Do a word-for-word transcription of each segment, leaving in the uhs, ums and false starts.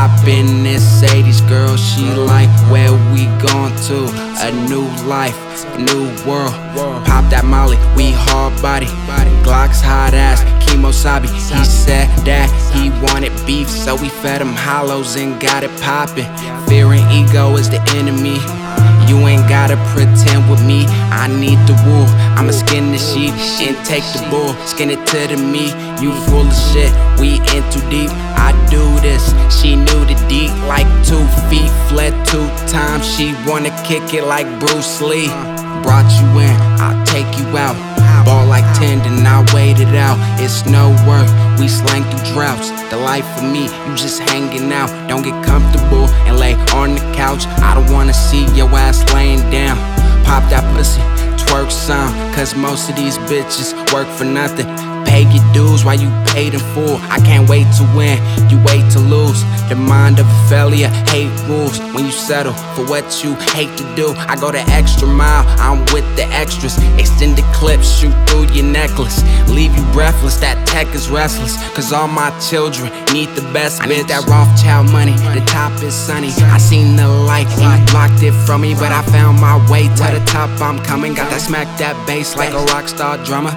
hop in this eighties, girl, she like, where we going to? A new life, a new world. Pop that molly, we hard body. Glock's hot ass, Kemosabe. He said that he wanted beef, so we fed him hollows and got it poppin'. Fear and ego is the enemy. You ain't gotta pretend with me, I need the wool. I'ma skin the sheep and take the bull. Skin it to the meat, you full of shit, we in too deep. I do this, she knew the deep like two feet. Fled two times, she wanna kick it like Bruce Lee. Brought you in, I'll take you out. Ball like tendon, I wait it out. It's no work, we slang through droughts. The life for me, you just hanging out. Don't get comfortable and lay on the couch. I don't wanna see your ass laying down. Pop that pussy, twerk some, cause most of these bitches work for nothing. Pay your dues while you paid in full. I can't wait to win, you wait to lose. The mind of a failure, hate rules. When you settle for what you hate to do, I go the extra mile, I'm with the extras. Extend the clip, shoot through your necklace. Leave you breathless, that tech is restless. Cause all my children need the best. I need that Rothschild money, the top is sunny. I seen the light, and you blocked it from me, but I found my way to the top, I'm coming. Got that smack that bass like a rock star drummer.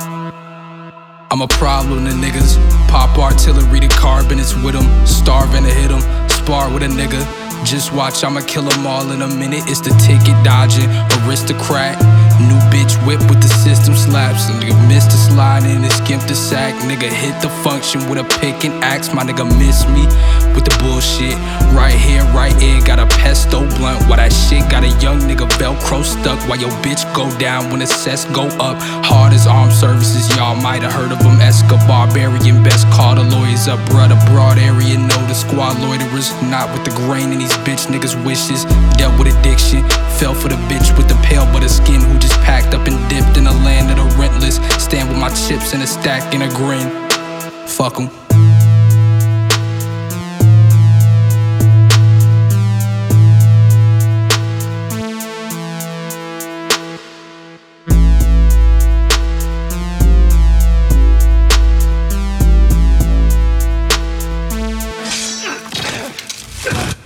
I'm a problem to niggas. Pop artillery, the carbon is with them. Starving to hit them, spar with a nigga. Just watch, I'ma kill them all in a minute. It's the ticket dodging, aristocrat. New bitch whip with the system slaps. Nigga missed the slide and it skimped the sack. Nigga hit the function with a pick and axe. My nigga missed me with the bullshit. Right here, right here, got a pesto blunt. While that shit got a young nigga Velcro stuck. While your bitch go down when the sets go up. Hard as armed services, y'all might have heard of them. Escobar, Barbarian, best call the lawyers up. Brother, broad area, know the squad loiterers. Not with the grain in these bitch niggas' wishes. Dealt with addiction, fell for the bitch with the pale but a skin who just packed up and dipped in the land of the rentless. Stand with my chips in a stack and a grin. Fuck 'em.